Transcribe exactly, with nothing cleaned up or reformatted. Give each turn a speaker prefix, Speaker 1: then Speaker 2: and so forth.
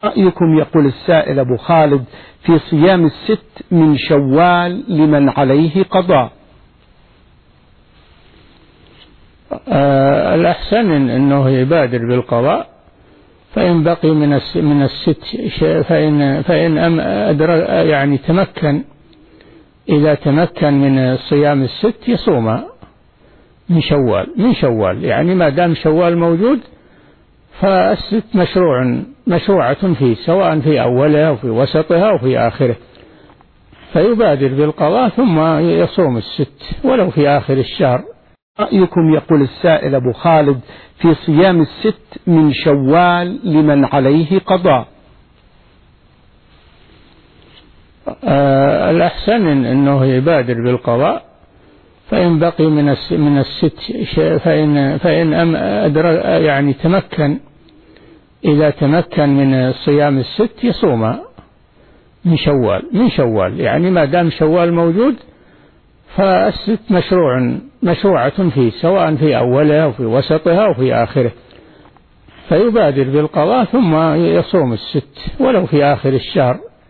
Speaker 1: رأيكم يقول السائل أبو خالد في صيام الست من شوال لمن عليه قضاء؟
Speaker 2: آه الأحسن أنه يبادر بالقضاء، فإن بقي من من الست فإن فإن أدر يعني تمكن، إذا تمكن من صيام الست يصوم من شوال من شوال يعني ما دام شوال موجود فالست مشروع مشروعة فيه، سواء في أولها أو في وسطها أو في آخره، فيبادر بالقضاء ثم يصوم الست ولو في آخر الشهر.
Speaker 1: رأيكم يقول السائل أبو خالد في صيام الست من شوال لمن عليه قضاء؟
Speaker 2: آه الأحسن أنه يبادر بالقضاء، فإن بقي من من الست فإن فإن أدر يعني تمكن، إذا تمكن من صيام الست يصوم من شوال من شوال يعني ما دام شوال موجود فالست مشروع مشروعة فيه، سواء في أولها أو في وسطها أو في آخره، فيبادر بالقضاء ثم يصوم الست ولو في آخر الشهر.